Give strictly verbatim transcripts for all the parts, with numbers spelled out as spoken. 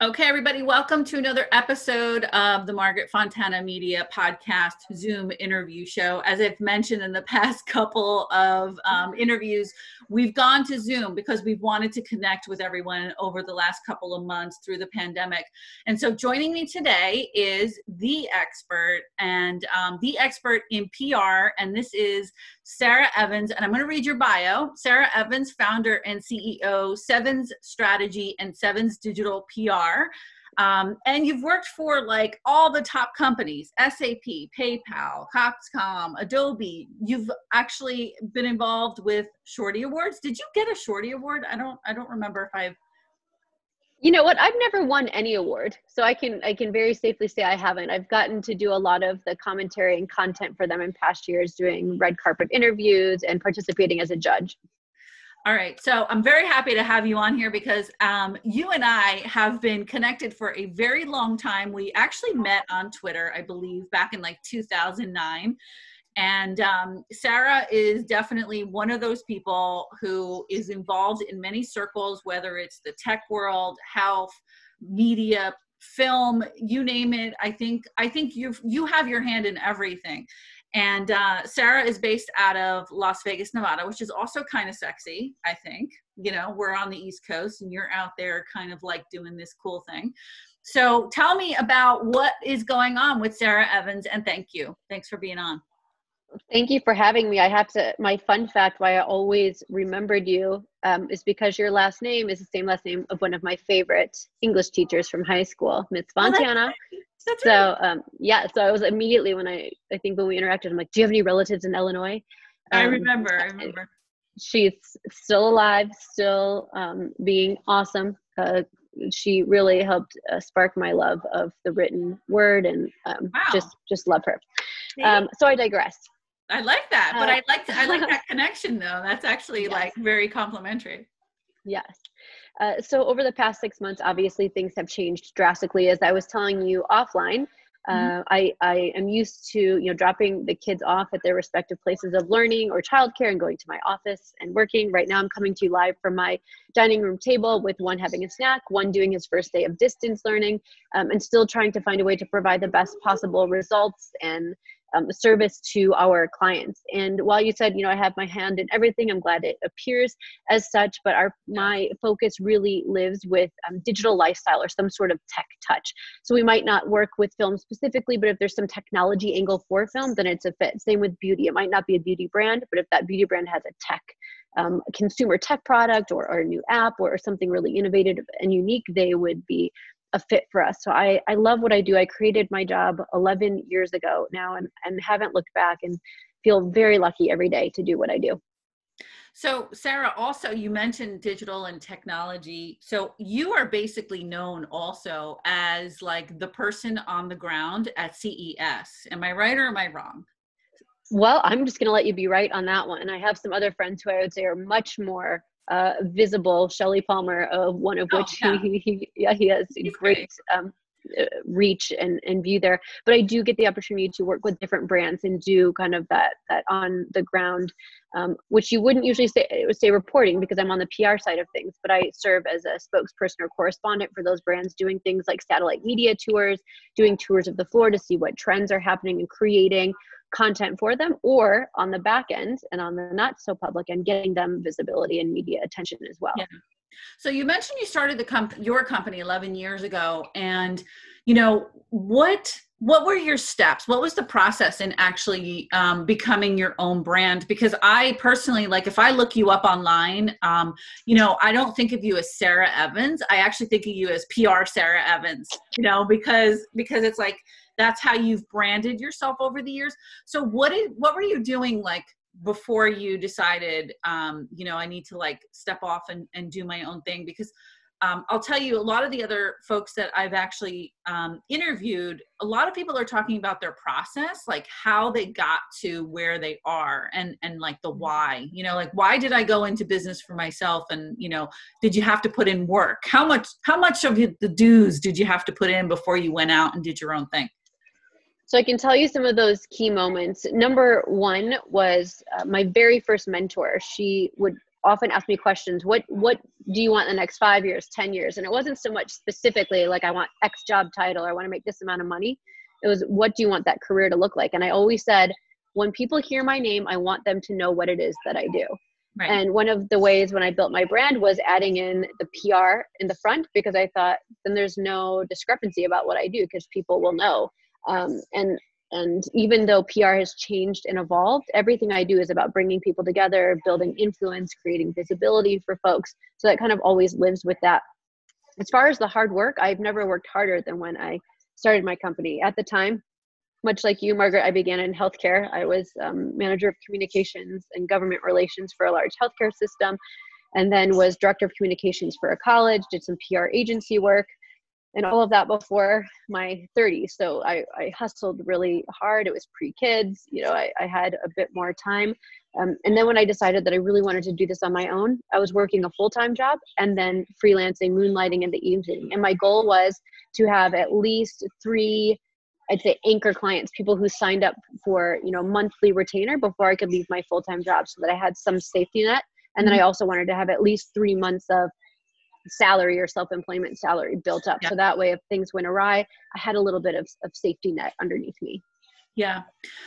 Okay, everybody, welcome to another episode of the Margaret Fontana Media Podcast Zoom interview show. As I've mentioned in the past couple of um, interviews, we've gone to Zoom because we've wanted to connect with everyone over the last couple of months through the pandemic. And so joining me today is the expert and um, the expert in P R, and this is Sarah Evans, and I'm going to read your bio. Sarah Evans, founder and C E O, Sevens Strategy and Sevens Digital P R. Um, and you've worked for like all the top companies, S A P, PayPal, Coxcom, Adobe. You've actually been involved with Shorty Awards. Did you get a Shorty Award? I don't, I don't remember if I've You know what? I've never won any award, so I can I can very safely say I haven't. I've gotten to do a lot of the commentary and content for them in past years, doing red carpet interviews and participating as a judge. All right. So I'm very happy to have you on here because um, you and I have been connected for a very long time. We actually met on Twitter, I believe, back in like two thousand nine. And um, Sarah is definitely one of those people who is involved in many circles, whether it's the tech world, health, media, film, you name it. I think I think you you have your hand in everything. And uh, Sarah is based out of Las Vegas, Nevada, which is also kind of sexy, I think. You know, we're on the East Coast and you're out there kind of like doing this cool thing. So tell me about what is going on with Sarah Evans, and thank you. Thanks for being on. Thank you for having me. I have to, my fun fact why I always remembered you um, is because your last name is the same last name of one of my favorite English teachers from high school, Miss Fontana. Oh, that's That's so right. um, yeah, so I was immediately when I, I think when we interacted, I'm like, do you have any relatives in Illinois? Um, I remember, I remember. She's still alive, still um, being awesome. Uh, she really helped uh, spark my love of the written word and um, wow. just, just love her. Um, so I digress. I like that, but uh, I like I like that connection though. That's actually yes. like very complimentary. Yes. Uh, so over the past six months, obviously things have changed drastically. As I was telling you offline, uh, mm-hmm. I, I am used to, you know, dropping the kids off at their respective places of learning or childcare and going to my office and working. Right now I'm coming to you live from my dining room table with one having a snack, one doing his first day of distance learning, um, and still trying to find a way to provide the best possible results and Um, service to our clients. And while you said, you know, I have my hand in everything, I'm glad it appears as such, but our my focus really lives with um, digital lifestyle or some sort of tech touch. So we might not work with film specifically, but if there's some technology angle for film, then it's a fit. Same with beauty. It might not be a beauty brand, but if that beauty brand has a tech um, consumer tech product or, or a new app or, or something really innovative and unique, they would be a fit for us. So I, I love what I do. I created my job eleven years ago now and, and haven't looked back and feel very lucky every day to do what I do. So Sarah, also you mentioned digital and technology. So you are basically known also as like the person on the ground at C E S. Am I right or am I wrong? Well, I'm just going to let you be right on that one. And I have some other friends who I would say are much more uh, visible. Shelley Palmer, uh, one of which oh, yeah. he, he, yeah, he has He's great um, reach and, and view there. But I do get the opportunity to work with different brands and do kind of that that on the ground, um, which you wouldn't usually say say reporting because I'm on the P R side of things. But I serve as a spokesperson or correspondent for those brands, doing things like satellite media tours, doing tours of the floor to see what trends are happening and creating content for them, or on the back end and on the not so public and getting them visibility and media attention as well. Yeah. So you mentioned you started the comp- your company eleven years ago, and you know what what were your steps? What was the process in actually um, becoming your own brand? Because I personally, like if I look you up online, um, you know, I don't think of you as Sarah Evans. I actually think of you as P R Sarah Evans, you know, because because it's like that's how you've branded yourself over the years. So what did what were you doing like before you decided, um, you know, I need to like step off and, and do my own thing? Because um, I'll tell you, a lot of the other folks that I've actually um, interviewed, a lot of people are talking about their process, like how they got to where they are and, and like the why, you know, like, why did I go into business for myself? And, you know, did you have to put in work? How much, how much of the dues did you have to put in before you went out and did your own thing? So I can tell you some of those key moments. Number one was uh, my very first mentor. She would often ask me questions. What, what do you want in the next five years, ten years? And it wasn't so much specifically like I want X job title or I want to make this amount of money. It was, what do you want that career to look like? And I always said, when people hear my name, I want them to know what it is that I do. Right. And one of the ways when I built my brand was adding in the P R in the front, because I thought then there's no discrepancy about what I do because people will know. Um, and And even though P R has changed and evolved, everything I do is about bringing people together, building influence, creating visibility for folks. So that kind of always lives with that. As far as the hard work, I've never worked harder than when I started my company. At the time, much like you, Margaret, I began in healthcare. I was um, manager of communications and government relations for a large healthcare system, and then was director of communications for a college, did some P R agency work, and all of that before my thirties. So I, I hustled really hard. It was pre-kids, you know, I, I had a bit more time. Um, and then when I decided that I really wanted to do this on my own, I was working a full-time job and then freelancing, moonlighting in the evening. And my goal was to have at least three, I'd say anchor clients, people who signed up for, you know, monthly retainer before I could leave my full-time job so that I had some safety net. And then I also wanted to have at least three months of salary or self-employment salary built up. Yeah. So that way, if things went awry, I had a little bit of, of safety net underneath me. Yeah.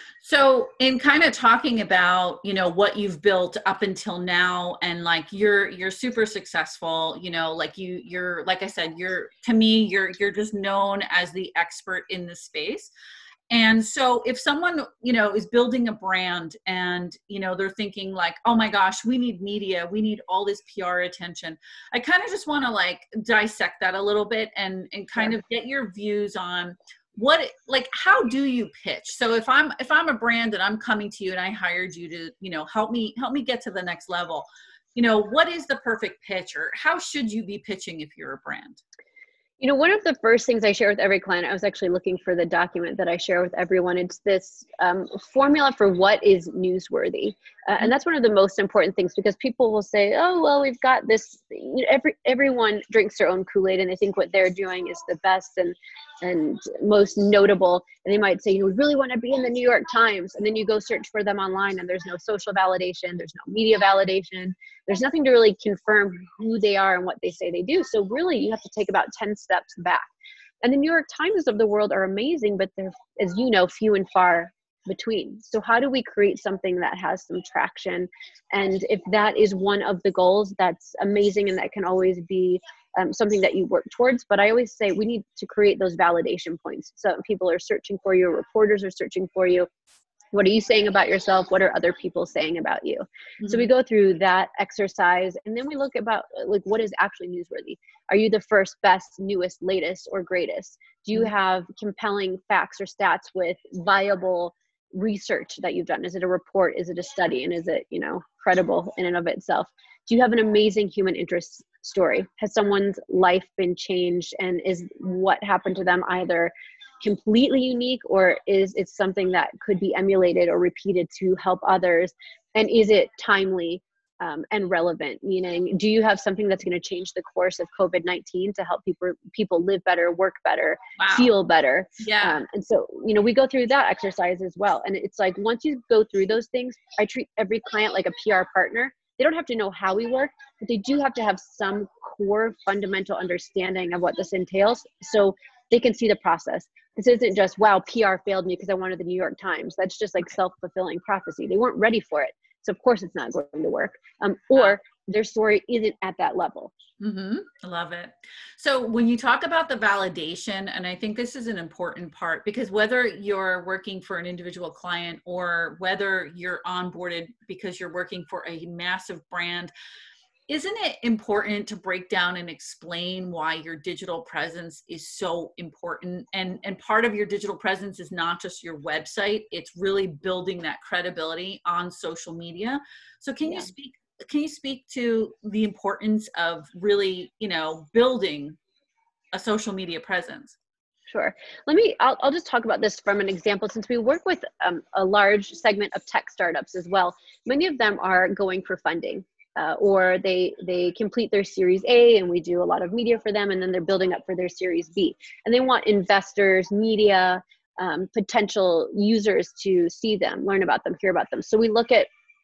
So in kind of talking about, you know, what you've built up until now, and like you're, you're super successful, you know, like you, you're, like I said, you're, to me, you're, you're just known as the expert in the space. And so if someone, you know, is building a brand and, you know, they're thinking like, oh my gosh, we need media, we need all this P R attention. I kind of just want to like dissect that a little bit and, and kind yeah. of get your views on what, like, how do you pitch? So if I'm, if I'm a brand and I'm coming to you and I hired you to, you know, help me, help me get to the next level, you know, what is the perfect pitch, or how should you be pitching if you're a brand? You know, one of the first things I share with every client, I was actually looking for the document that I share with everyone. It's this um, formula for what is newsworthy. Uh, and that's one of the most important things, because people will say, oh, well, we've got this, you know, every, everyone drinks their own Kool-Aid and they think what they're doing is the best and, and most notable. And they might say, you know, we really want to be in the New York Times. And then you go search for them online and there's no social validation. There's no media validation. There's nothing to really confirm who they are and what they say they do. So really you have to take about ten steps back. And the New York Times of the world are amazing, but they're, as you know, few and far between. So how do we create something that has some traction? And if that is one of the goals, that's amazing. And that can always be um, something that you work towards. But I always say we need to create those validation points. So people are searching for you, reporters are searching for you. What are you saying about yourself? What are other people saying about you? Mm-hmm. So we go through that exercise, and then we look about like what is actually newsworthy. Are you the first, best, newest, latest, or greatest? Do you mm-hmm. have compelling facts or stats with viable research that you've done? Is it a report? Is it a study? And is it, you know, credible in and of itself? Do you have an amazing human interest story? Has someone's life been changed, and is what happened to them either completely unique, or is it something that could be emulated or repeated to help others? And is it timely um, and relevant? Meaning, do you have something that's going to change the course of COVID nineteen to help people people live better, work better, wow. feel better? Yeah. Um, and so, you know, we go through that exercise as well. And it's like, once you go through those things, I treat every client like a P R partner. They don't have to know how we work, but they do have to have some core fundamental understanding of what this entails, so they can see the process. This isn't just, wow, P R failed me because I wanted the New York Times. That's just like self-fulfilling prophecy. They weren't ready for it. So of course it's not going to work. Um, or their story isn't at that level. Mm-hmm. I love it. So when you talk about the validation, and I think this is an important part, because whether you're working for an individual client or whether you're onboarded because you're working for a massive brand, isn't it important to break down and explain why your digital presence is so important? And, and part of your digital presence is not just your website, it's really building that credibility on social media. So can yeah. you speak, can you speak to the importance of really, you know, building a social media presence? Sure. Let me, I'll, I'll just talk about this from an example, since we work with um, a large segment of tech startups as well. Many of them are going for funding. Uh, or they they complete their Series A, and we do a lot of media for them, and then they're building up for their Series B. And they want investors, media, um, potential users to see them, learn about them, hear about them. So we look at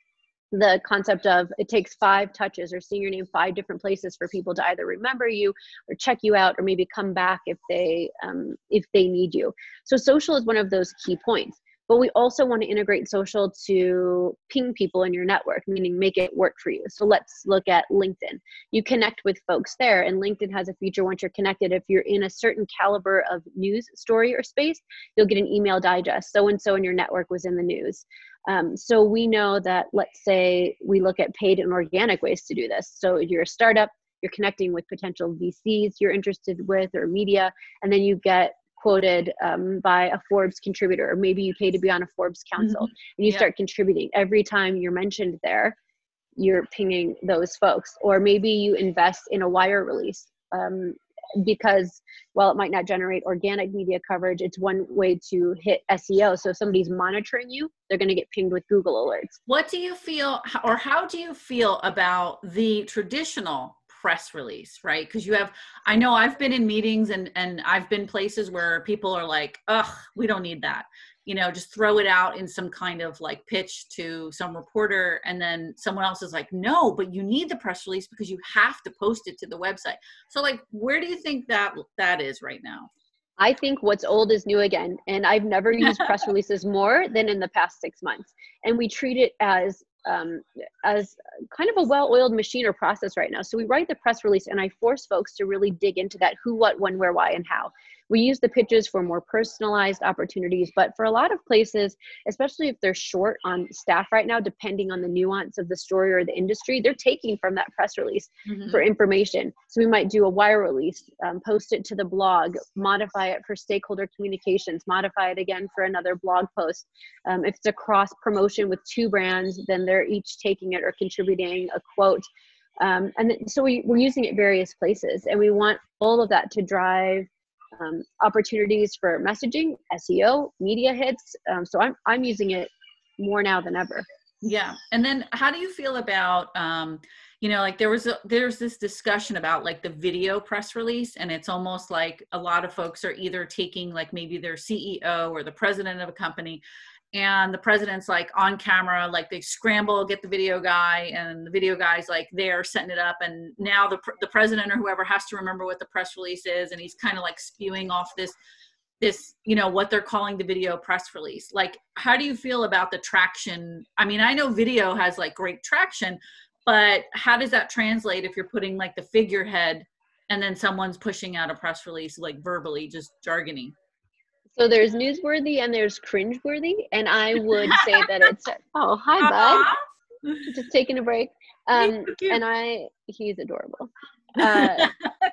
the concept of it takes five touches or seeing your name five different places for people to either remember you or check you out or maybe come back if they um, if they need you. So social is one of those key points. But we also want to integrate social to ping people in your network, meaning make it work for you. So let's look at LinkedIn. You connect with folks there, and LinkedIn has a feature once you're connected. If you're in a certain caliber of news story or space, you'll get an email digest. So-and-so in your network was in the news. Um, so we know that, let's say we look at paid and organic ways to do this. So if you're a startup, you're connecting with potential V Cs you're interested with or media, and then you get quoted um, by a Forbes contributor, or maybe you pay to be on a Forbes council, mm-hmm. and you yep. start contributing. Every time you're mentioned there, you're pinging those folks. Or maybe you invest in a wire release um, because while it might not generate organic media coverage, it's one way to hit S E O. So if somebody's monitoring you, they're going to get pinged with Google alerts. What do you feel, or how do you feel about the traditional press release, right? Because you have, I know I've been in meetings and and I've been places where people are like, ugh, we don't need that. You know, just throw it out in some kind of like pitch to some reporter, and then someone else is like, no, but you need the press release because you have to post it to the website. So like, where do you think that that is right now? I think what's old is new again. And I've never used press releases more than in the past six months. And we treat it as um, as kind of a well-oiled machine or process right now. So we write the press release and I force folks to really dig into that who, what, when, where, why, and how. We use the pitches for more personalized opportunities, but for a lot of places, especially if they're short on staff right now, depending on the nuance of the story or the industry, they're taking from that press release mm-hmm. for information. So we might do a wire release, um, post it to the blog, modify it for stakeholder communications, modify it again for another blog post. Um, if it's a cross promotion with two brands, then they're each taking it or contributing a quote. Um, and th- so we, we're using it various places, and we want all of that to drive Um, opportunities for messaging, S E O, media hits. Um, so I'm I'm using it more now than ever. Yeah. And then how do you feel about, um, you know, like there was a, there's this discussion about like the video press release, and it's almost like a lot of folks are either taking like maybe their C E O or the president of a company, and the president's like on camera, like they scramble, get the video guy, and the video guy's like there setting it up. And now the the president or whoever has to remember what the press release is. And he's kind of like spewing off this, this, you know, what they're calling the video press release. Like, how do you feel about the traction? I mean, I know video has like great traction, but how does that translate if you're putting like the figurehead and then someone's pushing out a press release, like verbally, just jargony? So there's newsworthy and there's cringeworthy, and I would say that it's oh hi bud, just taking a break. Um, and I he's adorable. Uh,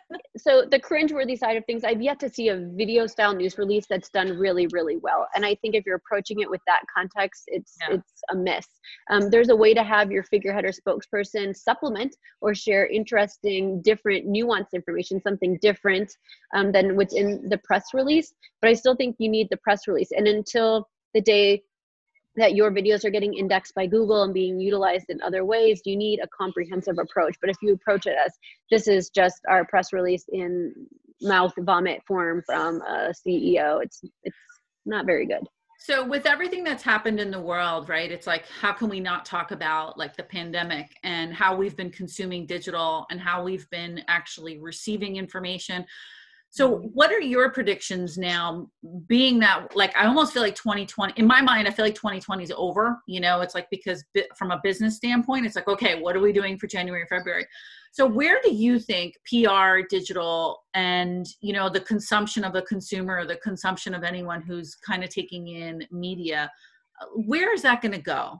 so the cringeworthy side of things, I've yet to see a video style news release that's done really, really well. And I think if you're approaching it with that context, it's yeah. it's a miss. Um, there's a way to have your figurehead or spokesperson supplement or share interesting, different, nuanced information, something different um, than what's in the press release. But I still think you need the press release. And until the day that your videos are getting indexed by Google and being utilized in other ways, you need a comprehensive approach. But if you approach it as this is just our press release in mouth vomit form from a C E O, it's it's not very good. So with everything that's happened in the world, right, it's like, how can we not talk about like the pandemic and how we've been consuming digital and how we've been actually receiving information? So what are your predictions now, being that, like, I almost feel like twenty twenty, in my mind, I feel like twenty twenty is over, you know, it's like, because from a business standpoint, it's like, okay, what are we doing for January, February? So where do you think P R, digital, and, you know, the consumption of the consumer, the consumption of anyone who's kind of taking in media, where is that going to go?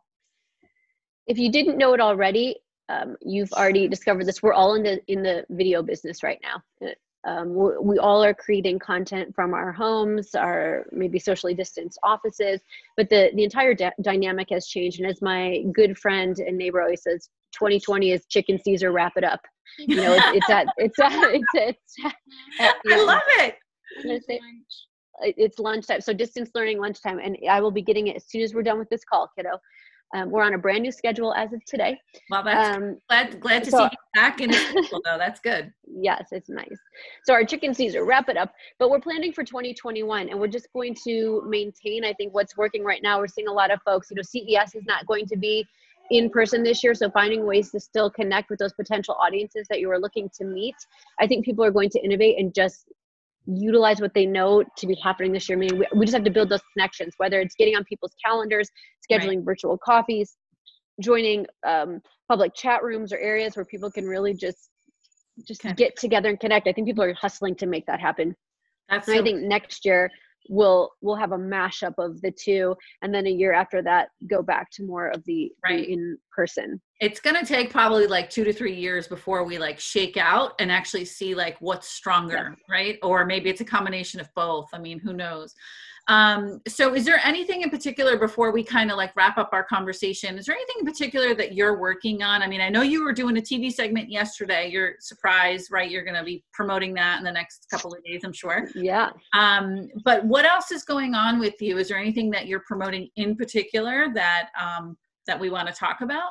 If you didn't know it already, um, you've already discovered this. We're all in the, in the video business right now. Um, we, we all are creating content from our homes, our maybe socially distanced offices, but the, the entire d- dynamic has changed. And as my good friend and neighbor always says, twenty twenty is chicken Caesar, wrap it up. You know, it's, it's at, it's at, it's, it's at, I love it. Say, it's lunchtime. So distance learning lunchtime. And I will be getting it as soon as we're done with this call, kiddo. Um, we're on a brand new schedule as of today. Well, that's um, glad, glad to so, see you back in a schedule, though. That's good. Yes, it's nice. So our chicken Caesar, wrap it up. But we're planning for twenty twenty-one, and we're just going to maintain, I think, what's working right now. We're seeing a lot of folks, you know, C E S is not going to be in person this year. So finding ways to still connect with those potential audiences that you were looking to meet. I think people are going to innovate and just utilize what they know to be happening this year. I mean, we, we just have to build those connections, whether it's getting on people's calendars, scheduling right. virtual coffees, joining um, public chat rooms or areas where people can really just just okay. get together and connect. I think people are hustling to make that happen. That's and so I think next year we'll we'll have a mashup of the two, and then a year after that go back to more of the, right. the in person. It's going to take probably like two to three years before we like shake out and actually see like what's stronger, yes. right? Or maybe it's a combination of both. I mean, who knows? Um, so is there anything in particular before we kind of like wrap up our conversation? Is there anything in particular that you're working on? I mean, I know you were doing a T V segment yesterday. You're surprised, right? You're going to be promoting that in the next couple of days, I'm sure. Yeah. Um, but what else is going on with you? Is there anything that you're promoting in particular that, um, that we want to talk about?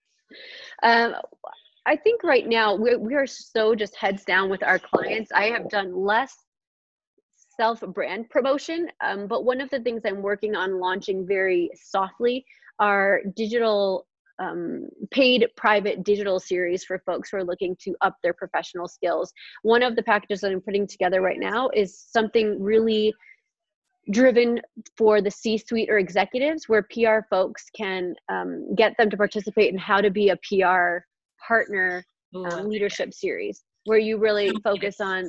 Um, I think right now we we are so just heads down with our clients. I have done less self-brand promotion, um, but one of the things I'm working on launching very softly are digital, um, paid private digital series for folks who are looking to up their professional skills. One of the packages that I'm putting together right now is something really driven for the C-suite or executives, where P R folks can um, get them to participate in how to be a P R partner um, leadership series, where you really focus on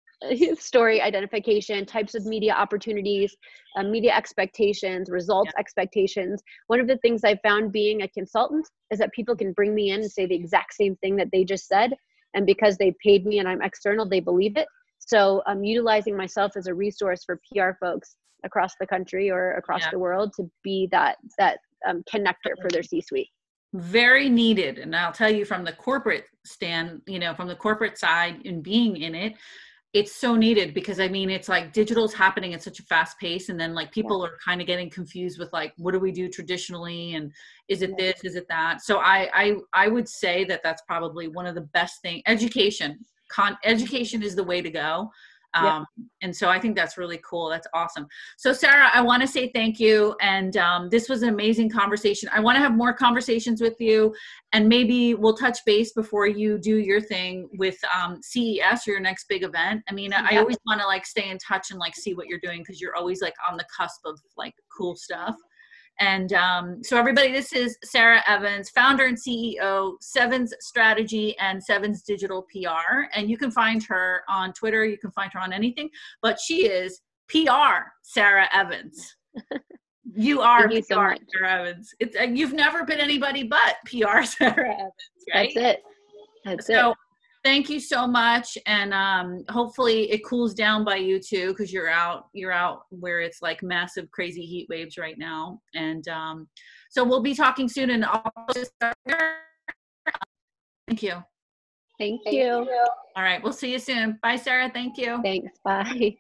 story identification, types of media opportunities, uh, media expectations, results yeah. expectations. One of the things I found being a consultant is that people can bring me in and say the exact same thing that they just said. And because they paid me and I'm external, they believe it. So I'm utilizing myself as a resource for P R folks across the country or across yeah. the world to be that, that um, connector for their C-suite. Very needed. And I'll tell you from the corporate stand, you know, from the corporate side and being in it, it's so needed, because I mean, it's like digital's happening at such a fast pace. And then like people yeah. are kind of getting confused with like, what do we do traditionally? And is it yeah. this, is it that? So I, I, I would say that that's probably one of the best things. Education, con education is the way to go. Um, yep. And so I think that's really cool. That's awesome. So Sarah, I want to say thank you. And um, this was an amazing conversation. I want to have more conversations with you, and maybe we'll touch base before you do your thing with um, C E S, your next big event. I mean, I, I always want to like stay in touch and like see what you're doing, because you're always like on the cusp of like cool stuff. And um, so everybody, this is Sarah Evans, founder and C E O, Sevens Strategy and Sevens Digital P R. And you can find her on Twitter. You can find her on anything, but she is P R Sarah Evans. You are you P R so Sarah Evans. It's, uh, you've never been anybody but P R Sarah Evans, right? That's it. That's so, it. Thank you so much. And um, hopefully it cools down by you too, because you're out, you're out where it's like massive, crazy heat waves right now. And um, so we'll be talking soon. And I'll just, thank you. Thank you. All right. We'll see you soon. Bye, Sarah. Thank you. Thanks. Bye.